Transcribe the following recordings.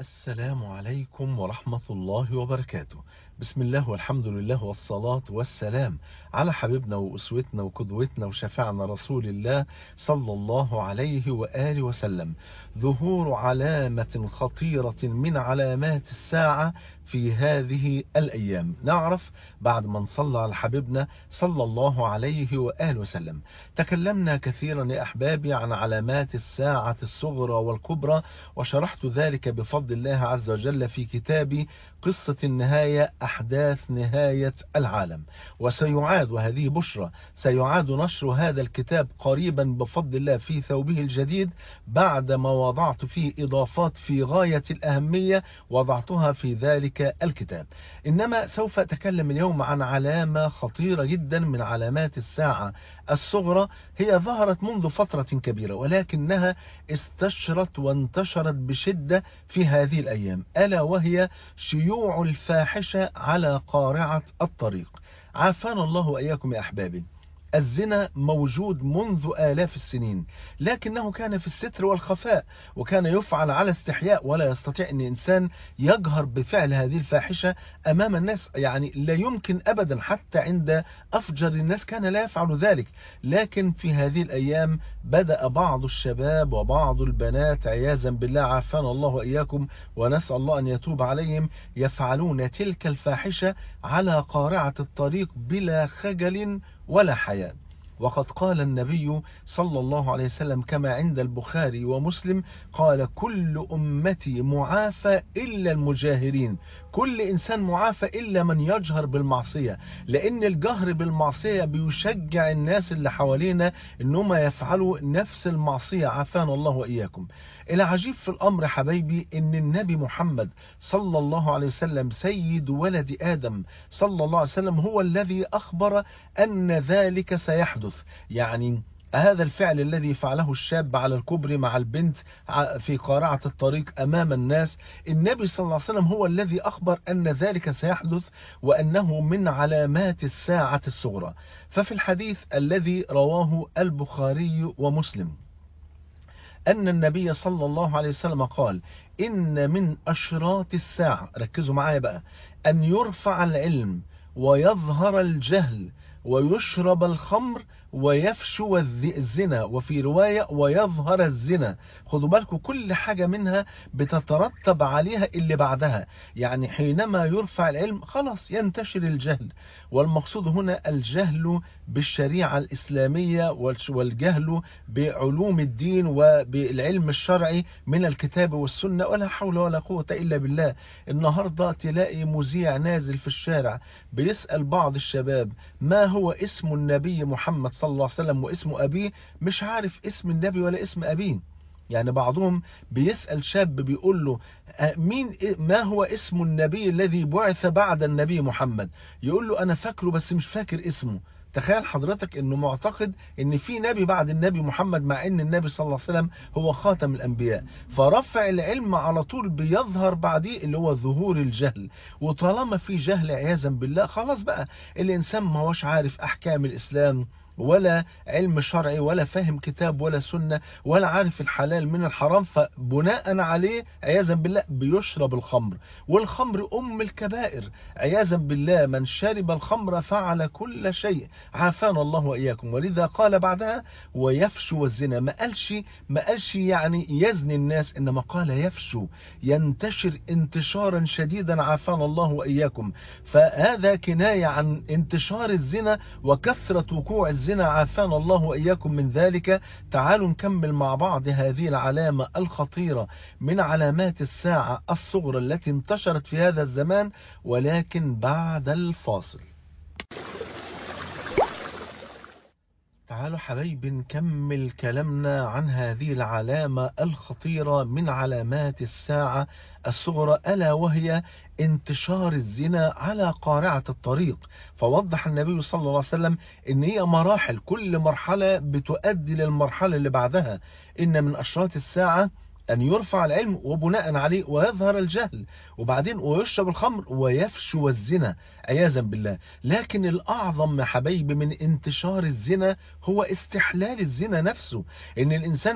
السلام عليكم ورحمة الله وبركاته. بسم الله والحمد لله والصلاة والسلام على حبيبنا وأسوتنا وقدوتنا وشفيعنا رسول الله صلى الله عليه وآله وسلم. ظهور علامة خطيرة من علامات الساعة في هذه الأيام. نعرف بعد ما نصلى على حبيبنا صلى الله عليه وآله وسلم. تكلمنا كثيرا يا أحبابي عن علامات الساعة الصغرى والكبرى، وشرحت ذلك بفضل الله عز وجل في كتابي قصة النهاية، أحداث نهاية العالم. وسيعاد، وهذه بشرى، سيعاد نشر هذا الكتاب قريبا بفضل الله في ثوبه الجديد، بعدما وضعت فيه إضافات في غاية الأهمية وضعتها في ذلك الكتاب. إنما سوف أتكلم اليوم عن علامة خطيرة جدا من علامات الساعة الصغرى. هي ظهرت منذ فترة كبيرة ولكنها استشرت وانتشرت بشدة في هذه الأيام، ألا وهي شيوع الفاحشة على قارعة الطريق. عافانا الله وإياكم يا أحبابي. الزنا موجود منذ آلاف السنين، لكنه كان في الستر والخفاء، وكان يفعل على استحياء، ولا يستطيع أن إنسان يجهر بفعل هذه الفاحشة أمام الناس. يعني لا يمكن أبدا، حتى عند أفجر الناس كان لا يفعل ذلك. لكن في هذه الأيام بدأ بعض الشباب وبعض البنات عياذا بالله، عافانا الله وإياكم ونسأل الله أن يتوب عليهم، يفعلون تلك الفاحشة على قارعة الطريق بلا خجل ولا حياء. وقد قال النبي صلى الله عليه وسلم كما عند البخاري ومسلم، قال: كل أمتي معافى إلا المجاهرين. كل إنسان معافى إلا من يجهر بالمعصية، لأن الجهر بالمعصية بيشجع الناس اللي حوالينا إنهم يفعلوا نفس المعصية. عافانا الله وإياكم. العجيب في الأمر حبايبي إن النبي محمد صلى الله عليه وسلم سيد ولد آدم صلى الله عليه وسلم هو الذي أخبر أن ذلك سيحدث. يعني هذا الفعل الذي فعله الشاب على الكبر مع البنت في قارعة الطريق أمام الناس، النبي صلى الله عليه وسلم هو الذي أخبر أن ذلك سيحدث، وأنه من علامات الساعة الصغرى. ففي الحديث الذي رواه البخاري ومسلم أن النبي صلى الله عليه وسلم قال: إن من أشراط الساعة، ركزوا معايا بقى، أن يرفع العلم ويظهر الجهل ويشرب الخمر ويفشو الزنا، وفي رواية ويظهر الزنا. خدوا بالكم، كل حاجة منها بتترتب عليها اللي بعدها. يعني حينما يرفع العلم خلاص ينتشر الجهل، والمقصود هنا الجهل بالشريعة الإسلامية والجهل بعلوم الدين وبالعلم الشرعي من الكتاب والسنة، ولا حول ولا قوة إلا بالله. النهاردة تلاقي مذيع نازل في الشارع بيسأل بعض الشباب: ما هو اسم النبي محمد صلى الله عليه وسلم واسم أبيه؟ مش عارف اسم النبي ولا اسم أبيه. يعني بعضهم بيسأل شاب بيقول له: ما هو اسم النبي الذي بعث بعد النبي محمد؟ يقول له: أنا فاكره بس مش فاكر اسمه. تخيل حضرتك انه معتقد ان في نبي بعد النبي محمد، مع ان النبي صلى الله عليه وسلم هو خاتم الانبياء. فرفع العلم على طول بيظهر بعديه اللي هو ظهور الجهل. وطالما في جهل عياذا بالله خلاص بقى الانسان ما هوش عارف احكام الاسلام ولا علم شرعي ولا فاهم كتاب ولا سنة ولا عارف الحلال من الحرام، فبناء عليه عياذا بالله بيشرب الخمر. والخمر أم الكبائر عياذا بالله، من شرب الخمر فعل كل شيء. عافانا الله وإياكم. ولذا قال بعدها: ويفشو الزنا. ما قالش يعني يزني الناس، إنما قال يفشو، ينتشر انتشارا شديدا. عافانا الله وإياكم. فهذا كناية عن انتشار الزنا وكثرة وقوع الزنا. عافانا الله وإياكم من ذلك. تعالوا نكمل مع بعض هذه العلامة الخطيرة من علامات الساعة الصغرى التي انتشرت في هذا الزمان، ولكن بعد الفاصل. تعالوا حبايبي نكمل كلامنا عن هذه العلامة الخطيرة من علامات الساعة الصغرى، ألا وهي انتشار الزنا على قارعة الطريق. فوضح النبي صلى الله عليه وسلم ان هي مراحل، كل مرحلة بتؤدي للمرحلة اللي بعدها. إن من أشراط الساعة أن يرفع العلم وبناء عليه ويظهر الجهل، وبعدين ويشرب الخمر ويفشو الزنا عياذا بالله. لكن الأعظم يا حبايبي من انتشار الزنا هو استحلال الزنا نفسه، إن الإنسان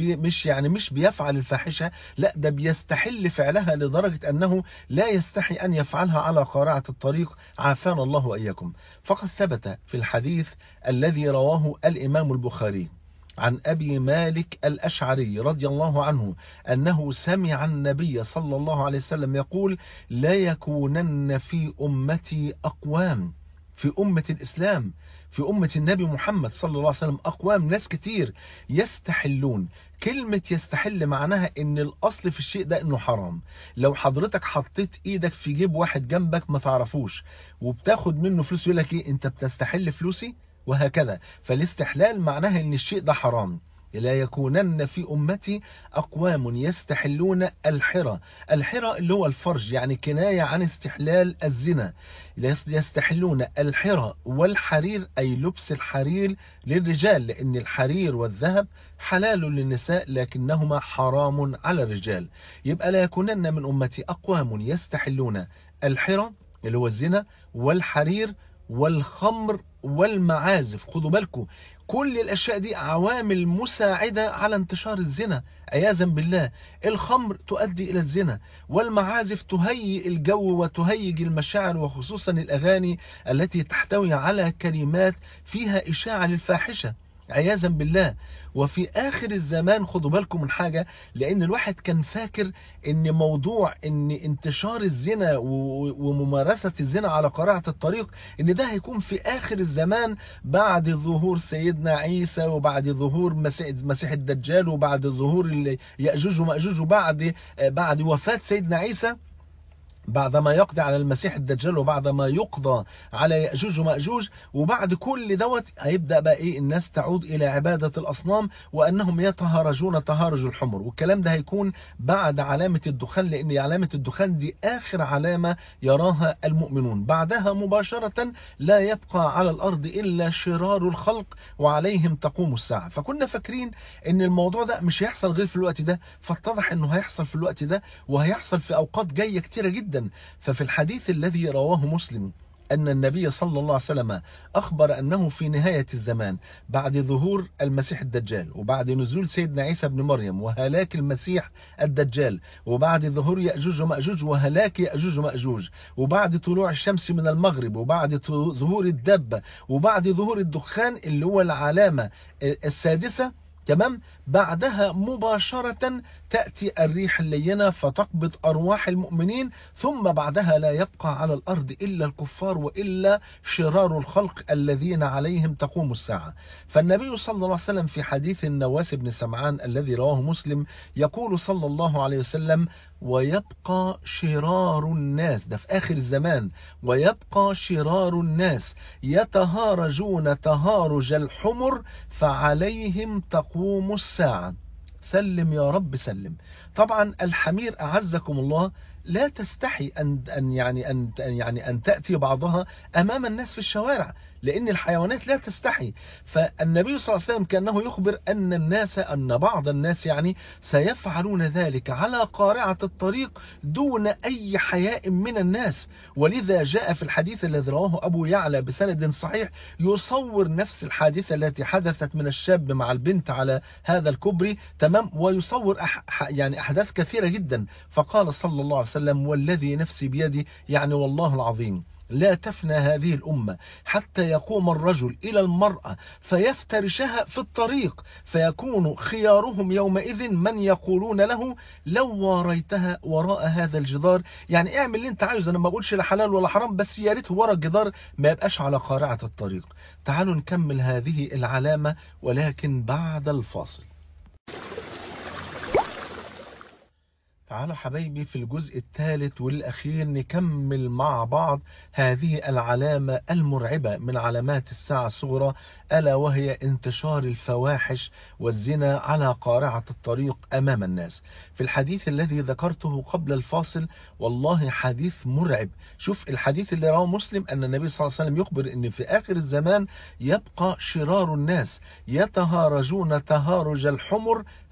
مش بيفعل الفاحشة، لا ده بيستحل فعلها لدرجة أنه لا يستحي أن يفعلها على قارعة الطريق، عافانا الله وإياكم. فقد ثبت في الحديث الذي رواه الإمام البخاري عن أبي مالك الأشعري رضي الله عنه أنه سمع النبي صلى الله عليه وسلم يقول: لا يكونن في أمتي أقوام، في أمة الإسلام، في أمة النبي محمد صلى الله عليه وسلم، أقوام، ناس كتير يستحلون. كلمة يستحل معناها ان الاصل في الشيء ده انه حرام. لو حضرتك حطيت ايدك في جيب واحد جنبك ما تعرفوش وبتاخد منه فلوس، يقول لك ايه؟ انت بتستحل فلوسي، وهكذا. فالاستحلال معناها ان الشيء ده حرام. لا يكونن في أمتي أقوام يستحلون الحرى. الحرى اللي هو الفرج، يعني كناية عن استحلال الزنا. يستحلون الحرى والحرير، أي لبس الحرير للرجال، لأن الحرير والذهب حلال للنساء لكنهما حرام على الرجال. يبقى لا يكونن من أمتي أقوام يستحلون الحرى اللي هو الزنا، والحرير، والخمر، والمعازف. خدوا بالكم، كل الأشياء دي عوامل مساعدة على انتشار الزنا عياذا بالله. الخمر تؤدي إلى الزنا، والمعازف تهيئ الجو وتهيج المشاعر، وخصوصا الأغاني التي تحتوي على كلمات فيها إشاعة للفاحشة عياذا بالله. وفي آخر الزمان خدوا بالكم من حاجة، لأن الواحد كان فاكر ان موضوع ان انتشار الزنا وممارسة الزنا على قارعة الطريق ان ده هيكون في آخر الزمان بعد ظهور سيدنا عيسى، وبعد ظهور مسيح الدجال، وبعد ظهور يأجوج ومأجوج، وبعد وفاة سيدنا عيسى، بعد ما يقضي على المسيح الدجال، وبعد ما يقضى على يأجوج ومأجوج، وبعد كل دوت هيبدأ بقى ايه؟ الناس تعود الى عبادة الاصنام، وانهم يتهارجون تهارج الحمر. والكلام ده هيكون بعد علامة الدخان، لان علامة الدخان دي اخر علامة يراها المؤمنون. بعدها مباشرة لا يبقى على الارض الا شرار الخلق وعليهم تقوم الساعة. فكنا فاكرين ان الموضوع ده مش هيحصل غير في الوقت ده، فاتضح انه هيحصل في الوقت ده، وهيحصل في اوقات جاية كتيرة جدا. ففي الحديث الذي رواه مسلم أن النبي صلى الله عليه وسلم أخبر أنه في نهاية الزمان بعد ظهور المسيح الدجال، وبعد نزول سيدنا عيسى بن مريم وهلاك المسيح الدجال، وبعد ظهور يأجوج ومأجوج وهلاك يأجوج ومأجوج، وبعد طلوع الشمس من المغرب، وبعد ظهور الدبة، وبعد ظهور الدخان اللي هو العلامة السادسة، تمام. بعدها مباشرة تأتي الريح اللينة فتقبض أرواح المؤمنين، ثم بعدها لا يبقى على الأرض إلا الكفار وإلا شرار الخلق الذين عليهم تقوم الساعة. فالنبي صلى الله عليه وسلم في حديث النواس بن سمعان الذي رواه مسلم يقول صلى الله عليه وسلم: ويبقى شرار الناس، ده في آخر الزمان، ويبقى شرار الناس يتهارجون تهارج الحمر فعليهم تقوم الساعة. سلم يا رب سلم. طبعا الحمير أعزكم الله لا تستحي أن تأتي بعضها أمام الناس في الشوارع، لأن الحيوانات لا تستحي. فالنبي صلى الله عليه وسلم كأنه يخبر أن بعض الناس سيفعلون ذلك على قارعة الطريق دون أي حياء من الناس. ولذا جاء في الحديث الذي رواه أبو يعلى بسند صحيح يصور نفس الحادثة التي حدثت من الشاب مع البنت على هذا الكوبري، تمام، ويصور أحداث كثيرة جدا. فقال صلى الله عليه وسلم: والذي نفسي بيدي، والله العظيم لا تفنى هذه الأمة حتى يقوم الرجل إلى المرأة فيفترشها في الطريق، فيكون خيارهم يومئذ من يقولون له: لو واريتها وراء هذا الجدار. اعمل اللي انت عايزه، انا ما بقولش لا حلال ولا حرام، بس يا ريت ورا الجدار ما يبقاش على قارعة الطريق. تعالوا نكمل هذه العلامة ولكن بعد الفاصل. تعالوا حبايبي في الجزء الثالث والأخير نكمل مع بعض هذه العلامة المرعبة من علامات الساعة الصغرى، ألا وهي انتشار الفواحش والزنا على قارعة الطريق أمام الناس. في الحديث الذي ذكرته قبل الفاصل والله حديث مرعب. شوف الحديث اللي رواه مسلم أن النبي صلى الله عليه وسلم يخبر أن في آخر الزمان يبقى شرار الناس يتهارجون تهارج الحمر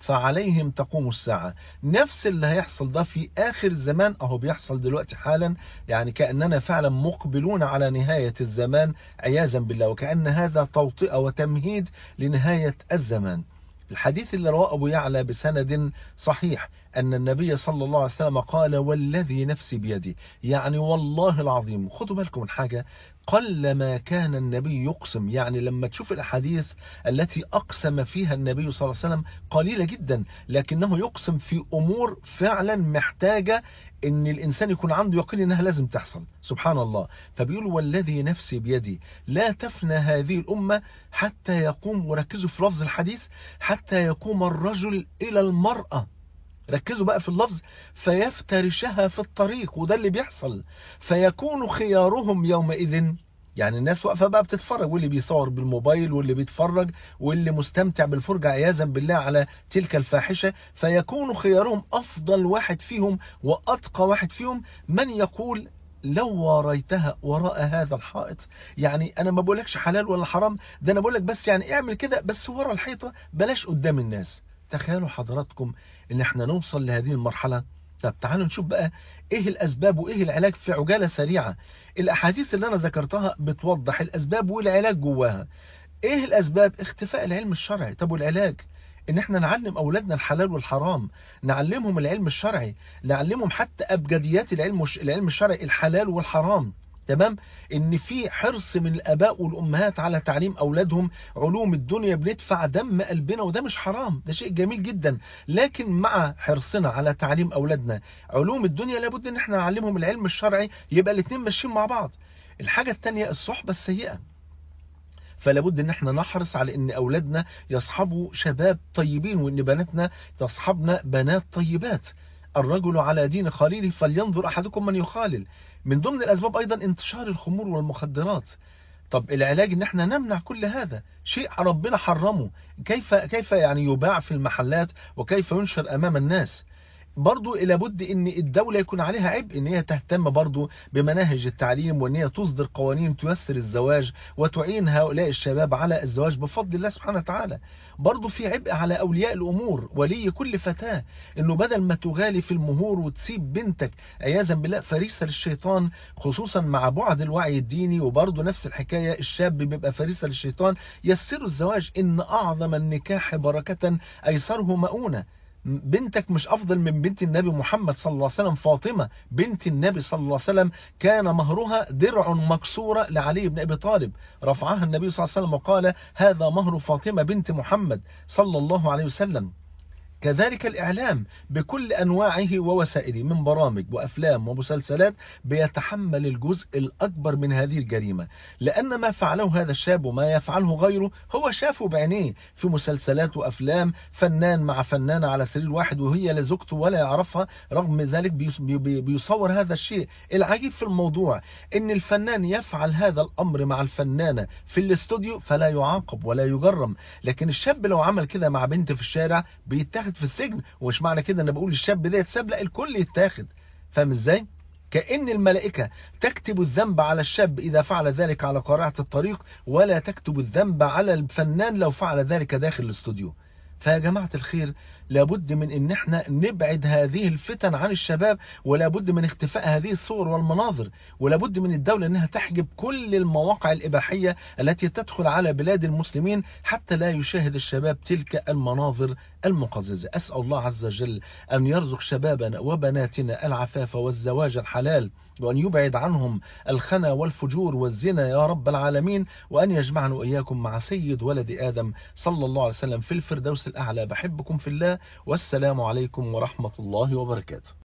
فعليهم تقوم الساعة. نفس اللي هيحصل ده في آخر الزمان أهو بيحصل دلوقتي حالا، يعني كأننا فعلا مقبلون على نهاية الزمان عياذا بالله، وكأن هذا توطئة وتمهيد لنهاية الزمان. الحديث اللي رواه أبو يعلى بسند صحيح أن النبي صلى الله عليه وسلم قال والذي نفسي بيدي، يعني والله العظيم. خدوا بالكم من حاجة، قلما كان النبي يقسم، يعني لما تشوف الأحاديث التي أقسم فيها النبي صلى الله عليه وسلم قليلة جدا، لكنه يقسم في أمور فعلا محتاجة ان الانسان يكون عنده يقين انها لازم تحصل، سبحان الله. فبيقول والذي نفسي بيدي لا تفنى هذه الامة حتى يقوم، وركزوا في لفظ الحديث، حتى يقوم الرجل الى المرأة، ركزوا بقى في اللفظ، فيفترشها في الطريق، وده اللي بيحصل. فيكون خيارهم يومئذ، يعني الناس واقفه بقى بتتفرج، واللي بيصور بالموبايل واللي بيتفرج واللي مستمتع بالفرجه عياذا بالله على تلك الفاحشه. فيكون خيارهم افضل واحد فيهم واتقى واحد فيهم من يقول لو وريتها وراء هذا الحائط. يعني انا ما بقولكش حلال ولا حرام، ده انا بقولك بس يعني اعمل كده بس ورا الحيطه، بلاش قدام الناس. تخيلوا حضراتكم ان احنا نوصل لهذه المرحلة. طب تعالوا نشوف بقى ايه الاسباب وايه العلاج في عجالة سريعة. الاحاديث اللي انا ذكرتها بتوضح الاسباب والعلاج جواها. ايه الاسباب؟ اختفاء العلم الشرعي. طب والعلاج؟ ان احنا نعلم اولادنا الحلال والحرام، نعلمهم العلم الشرعي، نعلمهم حتى ابجديات العلم الشرعي، الحلال والحرام. تمام. ان في حرص من الاباء والامهات على تعليم اولادهم علوم الدنيا، بندفع دم قلبنا، وده مش حرام، ده شيء جميل جدا. لكن مع حرصنا على تعليم اولادنا علوم الدنيا لابد ان احنا نعلمهم العلم الشرعي، يبقى الاثنين ماشيين مع بعض. الحاجة الثانية الصحبة السيئة، فلا بد ان احنا نحرص على ان اولادنا يصحبوا شباب طيبين، وان بناتنا تصحبنا بنات طيبات. الرجل على دين خليله فلينظر احدكم من يخالل. من ضمن الاسباب ايضا انتشار الخمور والمخدرات. طب العلاج ان احنا نمنع كل هذا، شيء ربنا حرمه، كيف يعني يباع في المحلات وكيف ينشر امام الناس. برضو لابد ان الدولة يكون عليها عبء ان هي تهتم برضو بمناهج التعليم، وان هي تصدر قوانين تيسر الزواج وتعين هؤلاء الشباب على الزواج بفضل الله سبحانه وتعالى. برضو في عبء على اولياء الامور، ولي كل فتاة، انه بدل ما تغالي في المهور وتسيب بنتك عياذا بالله فريسة للشيطان، خصوصا مع بعد الوعي الديني. وبرضو نفس الحكاية الشاب بيبقى فريسة للشيطان. يسروا الزواج، ان اعظم النكاح بركة ايسره مؤونة. بنتك مش افضل من بنت النبي محمد صلى الله عليه وسلم. فاطمة بنت النبي صلى الله عليه وسلم كان مهرها درع مكسورة لعلي بن ابي طالب، رفعها النبي صلى الله عليه وسلم وقال هذا مهر فاطمة بنت محمد صلى الله عليه وسلم. كذلك الإعلام بكل أنواعه ووسائله من برامج وأفلام ومسلسلات بيتحمل الجزء الأكبر من هذه الجريمة، لأن ما فعله هذا الشاب وما يفعله غيره هو شافه بعينيه في مسلسلات وأفلام، فنان مع فنانة على سرير واحد وهي لا زوجته ولا يعرفها، رغم ذلك بيصور هذا الشيء. العجيب في الموضوع إن الفنان يفعل هذا الأمر مع الفنانة في الاستوديو فلا يعاقب ولا يجرم، لكن الشاب لو عمل كده مع بنت في الشارع بيتاخد في السجن. ومش معنى كده انا بقول الشاب ده يتساب، لا، الكل يتاخد. فاهم ازاي؟ كأن الملائكة تكتب الذنب على الشاب إذا فعل ذلك على قارعة الطريق، ولا تكتب الذنب على الفنان لو فعل ذلك داخل الاستوديو. فيا جماعة الخير، لابد من ان احنا نبعد هذه الفتن عن الشباب، ولابد من اختفاء هذه الصور والمناظر، ولابد من الدولة انها تحجب كل المواقع الاباحية التي تدخل على بلاد المسلمين حتى لا يشاهد الشباب تلك المناظر المقززة. اسأل الله عز وجل ان يرزق شبابنا وبناتنا العفاف والزواج الحلال، وأن يبعد عنهم الخنا والفجور والزنا يا رب العالمين، وأن يجمعنا وإياكم مع سيد ولد آدم صلى الله عليه وسلم في الفردوس الأعلى. بحبكم في الله، والسلام عليكم ورحمة الله وبركاته.